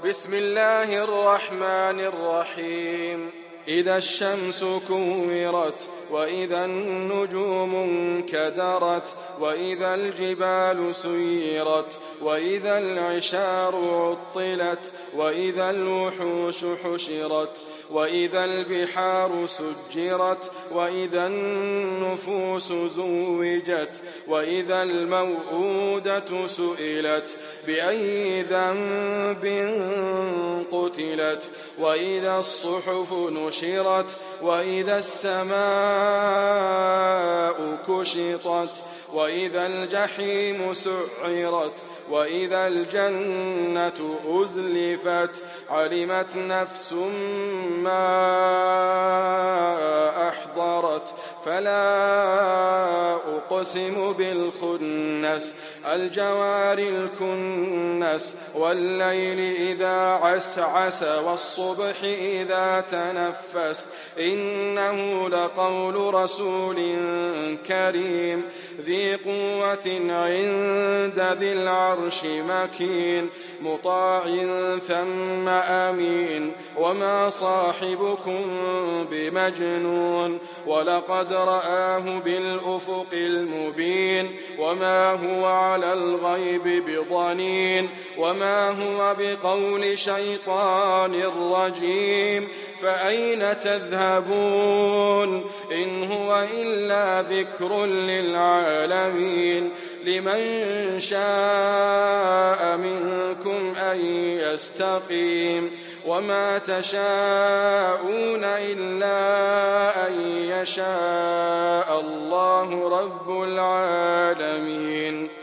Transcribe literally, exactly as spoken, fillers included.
بسم الله الرحمن الرحيم إذا الشمس كورت وإذا النجوم انكدرت وإذا الجبال سيرت وإذا العشار عطلت وإذا الوحوش حشرت وإذا البحار سجرت وإذا النفوس زوجت وإذا الموءودة سئلت بأي ذنب قتلت وإذا الصحف نشرت وإذا السماء كشطت وإذا الجحيم سعرت وإذا الجنة أزلفت علمت نفس ما أحضرت فلا أقسم بالخنس الجوار الكنس والليل إذا عسعس والصبح إذا تنفس إنه لقول رسول كريم ذي قوة عند ذي العرش مكين مطاع ثم أمين وما صاحبكم بمجنون ولقد رآه بالأفق المبين وما هو على الغيب بضنين وما هو بقول شيطان رجيم فأين تذهبون إن هو إلا ذكر للعالمين لمن شاء منكم أن يستقيم وما تشاءون إلا أن يشاء الله رب العالمين.